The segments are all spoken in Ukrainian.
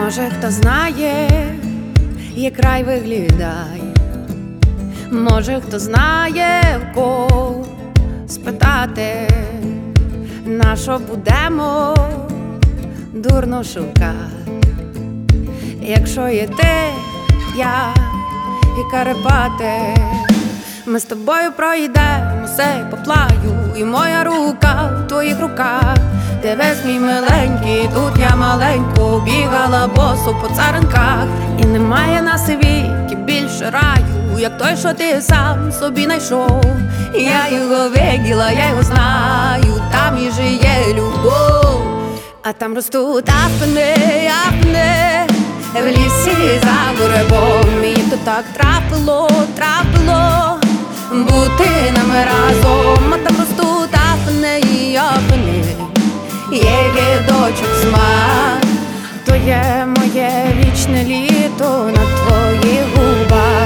Може, хто знає, як рай виглядає, може, хто знає, в кого спитати, на що будемо дурно шукати, якщо є ти, я і Карпати. Ми з тобою пройдемо сей по плаю, і моя рука в твоїх руках. Дивись, мій миленький, тут я маленько бігала босо по царинках. І немає на світі більше раю, як той, що ти сам собі найшов. Я його виділа, я його знаю, там і жиє любов. А там ростуть афини, афини, в лісі за буребом. І то так трапило бути нам разом. А там ростуть афини і афини, є дочок смак. То є моє вічне літо на твоїх губах.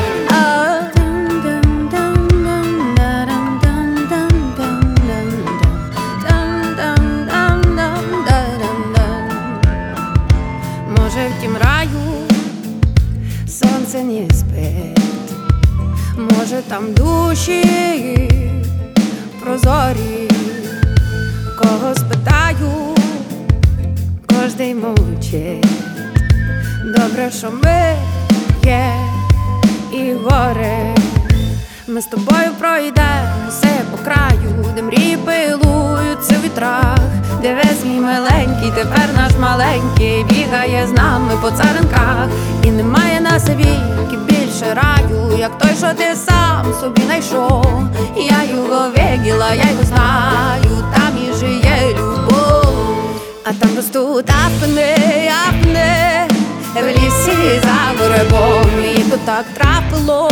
Може, в тім раю сонце не спить, може, там душі прозорі. Кого спитаю, кожний мовчить. Добре, що ми є і горе. Ми з тобою пройдемо все по краю, де мрії пилуються в вітрах. Дивись, мій миленький, тепер наш маленький бігає з нами по царинках. І немає на світі більше раю, як той, що ти сам собі найшов. Я його виділа, я його знаю, там і жиє любов. А там ростуть афини, афини, в лісі за буребом. І то так трапило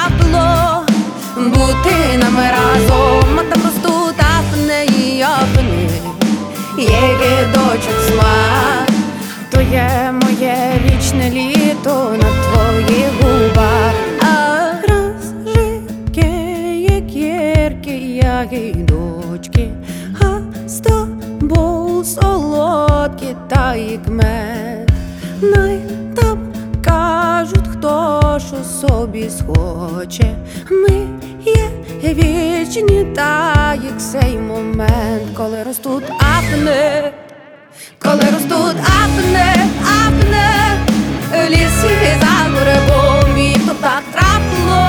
бути нам разом. А там ростуть афини і афини, є дочок смак. То є моє вічне літо на твоїх губах. А розжике, як гіркі ягідочки, а з тобою солодкі, та як мед. Най там кажуть, хто що собі схоче. Ми є вічні, та як цей момент, коли ростуть афини, коли ростуть афини, афини, в лісі за буребом. І то так трапило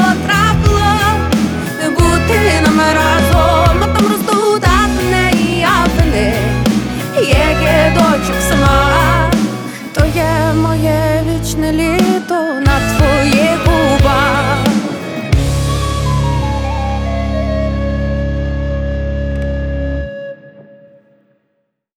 бути нам разом. А там ростуть афини і афини, є дочок сама. То є моє вічне літо на твоє